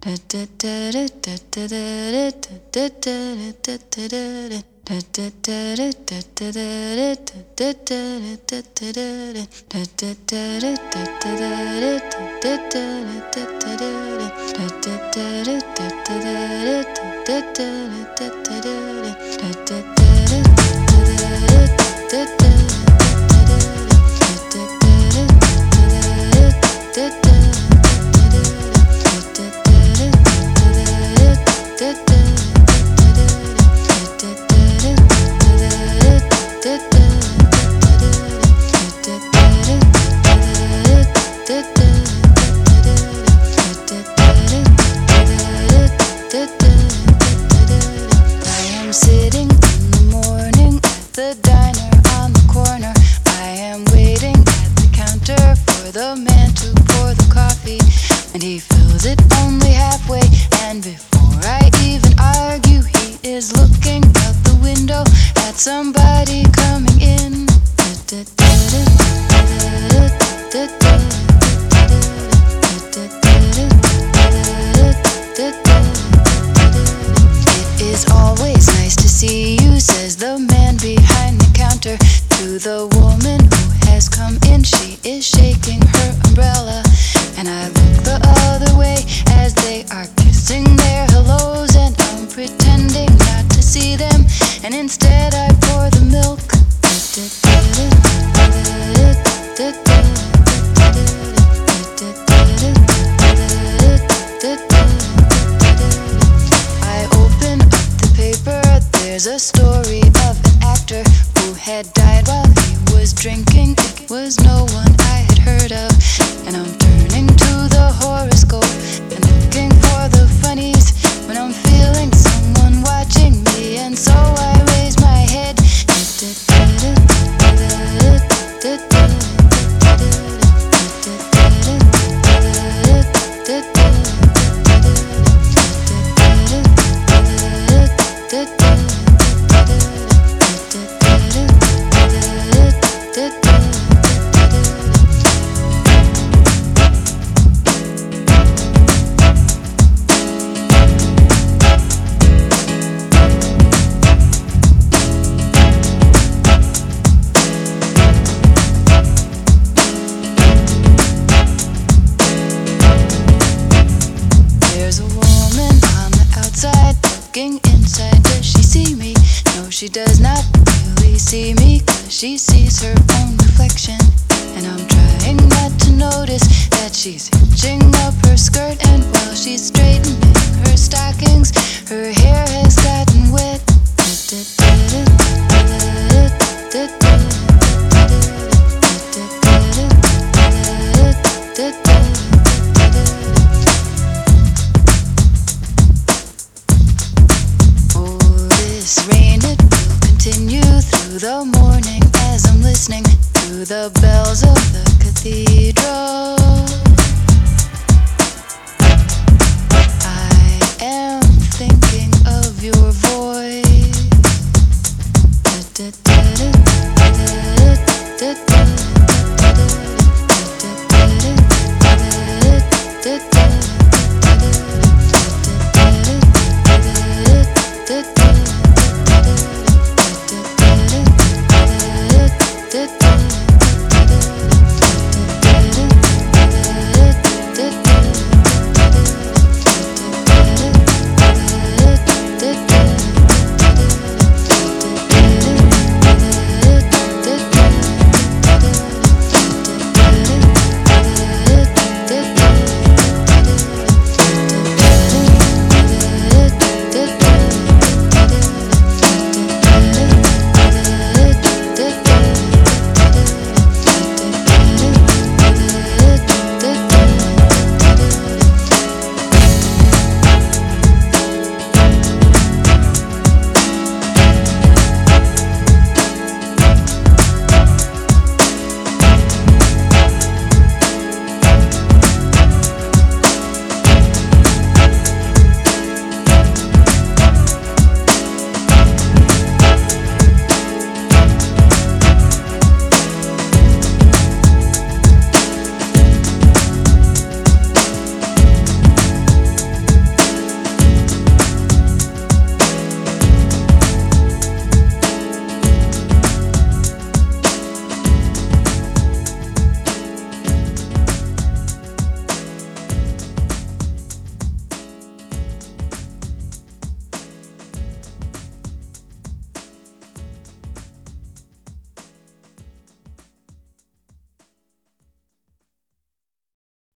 Sitting in the morning at the diner on the corner. I am waiting at the counter for the man to pour the coffee, and he fills it only halfway. And before I even argue, he is looking out the window at somebody coming in. It is always nice to see you, says the man behind the counter to the woman who has come in. She is shaking her umbrella, and I look the other way as they are kissing their hellos, and I'm pretending not to see them, and instead I pour the milk. I open up the paper. There's a story of an actor who had died while he was drinking. It was no one I had heard of, and I'm turning to the horoscope and looking for the funnies when I'm feeling someone watching me, and so I raise my head. Looking inside, does she see me? No, she does not really see me, 'cause she sees her own reflection. And I'm trying not to notice that she's hitching up her skirt, and while she's straight